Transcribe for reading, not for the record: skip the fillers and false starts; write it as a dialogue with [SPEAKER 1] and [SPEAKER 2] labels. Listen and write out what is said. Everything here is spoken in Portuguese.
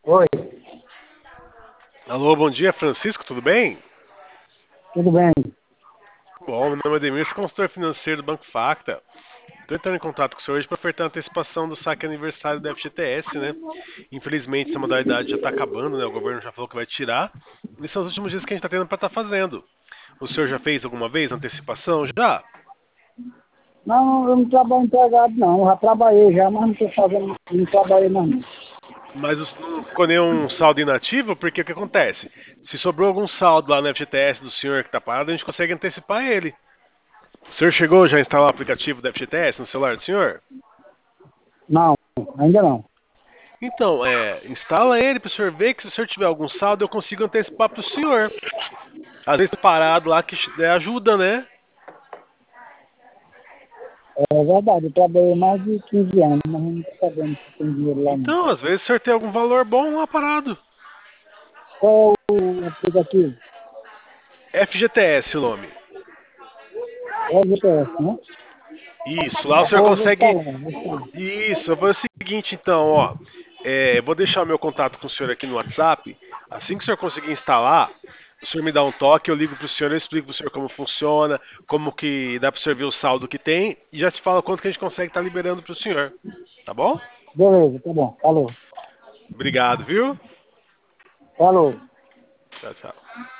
[SPEAKER 1] Oi,
[SPEAKER 2] Alô, bom dia, Francisco, tudo bem?
[SPEAKER 1] tudo bem?
[SPEAKER 2] Bom, meu nome é Ademir, sou consultor financeiro do Banco Facta. Estou entrando em contato com o senhor hoje para ofertar a antecipação do saque aniversário do FGTS, né? Infelizmente, essa modalidade já está acabando, né? O governo já falou que vai tirar. E são os últimos dias que a gente está tendo para estar fazendo. O senhor já fez alguma vez antecipação? Já?
[SPEAKER 1] Não, eu não trabalho empregado não, eu já trabalhei já, mas não estou fazendo, não trabalhei não.
[SPEAKER 2] Mas não ficou nenhum saldo inativo? Porque o que acontece? Se sobrou algum saldo lá no FGTS do senhor que está parado, a gente consegue antecipar ele. O senhor chegou já a instalar o aplicativo do FGTS no celular do senhor?
[SPEAKER 1] Não, ainda não.
[SPEAKER 2] Então, instala ele para o senhor ver que se o senhor tiver algum saldo, eu consigo antecipar para o senhor. Às vezes parado lá que ajuda, né?
[SPEAKER 1] É verdade, eu trabalhei mais de 15 anos, mas não estou sabendo se tem dinheiro lá não.
[SPEAKER 2] Então, às vezes o senhor tem algum valor bom lá parado.
[SPEAKER 1] Qual é o aplicativo?
[SPEAKER 2] FGTS o nome.
[SPEAKER 1] É o GPS, né?
[SPEAKER 2] Isso, lá o senhor
[SPEAKER 1] Vou
[SPEAKER 2] consegue.
[SPEAKER 1] instalar, vou instalar.
[SPEAKER 2] Isso, eu vou fazer o seguinte então, ó. Vou deixar o meu contato com o senhor aqui no WhatsApp. Assim que o senhor conseguir instalar, o senhor me dá um toque, eu ligo pro senhor, eu explico pro senhor como funciona, como que dá pro senhor ver o saldo que tem, e já se fala quanto que a gente consegue estar liberando pro senhor. Tá bom?
[SPEAKER 1] Beleza, tá bom, falou.
[SPEAKER 2] Obrigado, viu?
[SPEAKER 1] Falou.
[SPEAKER 2] Tchau, tchau.